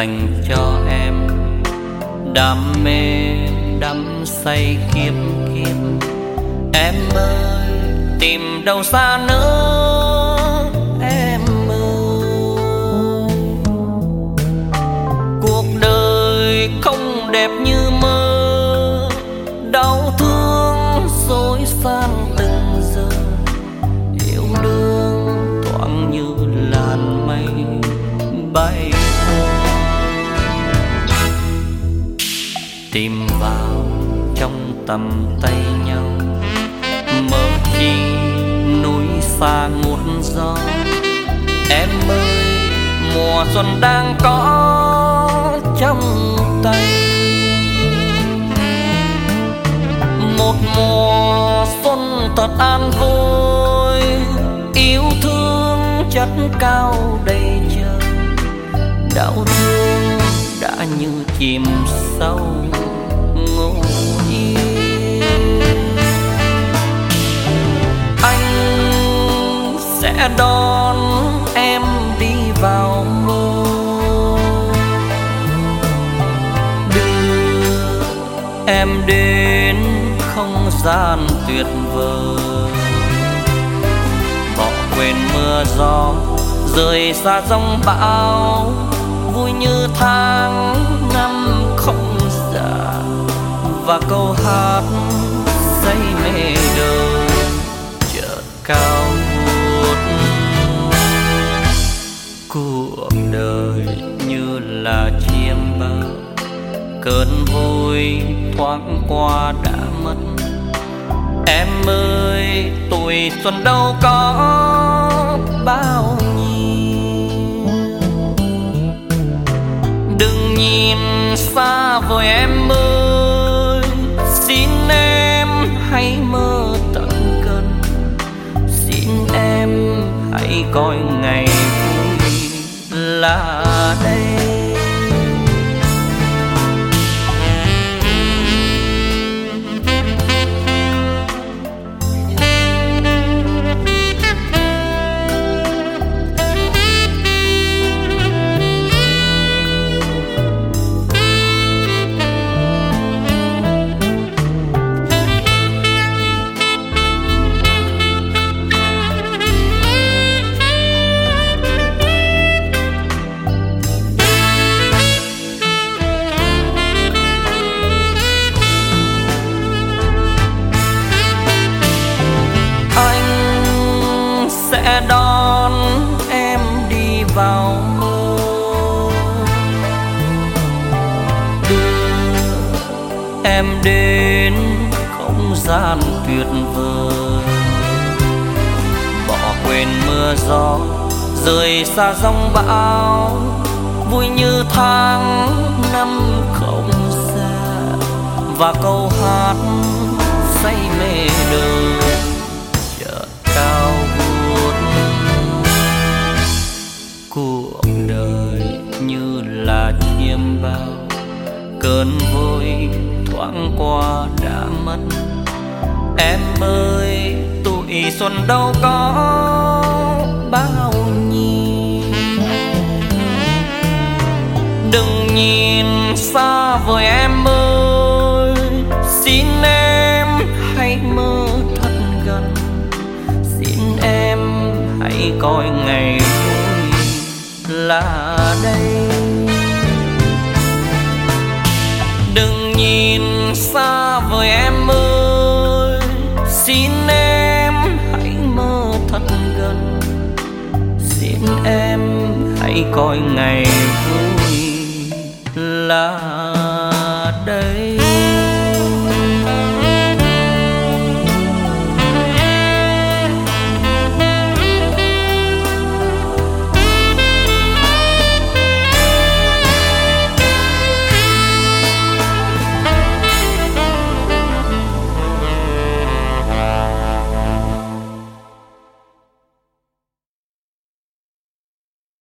dành cho em. Đam mê đắm say kiếp kiếp, em ơi tìm đâu xa nữa em ơi. Cuộc đời không đẹp như mơ, đau thương xối san từng giờ. Yêu đương thoáng như làn mây bay qua, tìm vào trong tầm tay nhau. Mơ chi núi xa ngút gió, em ơi mùa xuân đang có trong tay. Một mùa xuân thật an vui, yêu thương chất cao đầy trời. Đau thương đã như chìm sâu ngủ yên. Anh sẽ đón em đi vào mơ, đưa em đến không gian tuyệt vời. Bỏ quên mưa gió, rời xa giông bão, vui như tháng năm không già. Và câu hát say mê đời chợt cao vút. Cuộc đời như là chiêm bao, cơn vui thoáng qua đã mất. Em ơi tuổi xuân đâu có bao nhiêu. Đừng nhìn xa vời em ơi, xin em hãy mơ tận gần. Xin em hãy coi ngày vui là đây. Sẽ đón em đi vào mơ, đưa em đến không gian tuyệt vời. Bỏ quên mưa gió, rời xa giông bão, vui như tháng năm không xa. Và câu hát say mê đời chợt cao vút. Cuộc đời như là chiêm bao, cơn vui thoáng qua đã mất. Em ơi tuổi xuân đâu có bao nhiêu. Đừng nhìn xa vời em ơi, xin em hãy mơ thật gần. Xin em hãy coi ngày vui là đây. Đừng nhìn xa vời em ơi, xin em hãy mơ thật gần. Xin em hãy coi ngày vui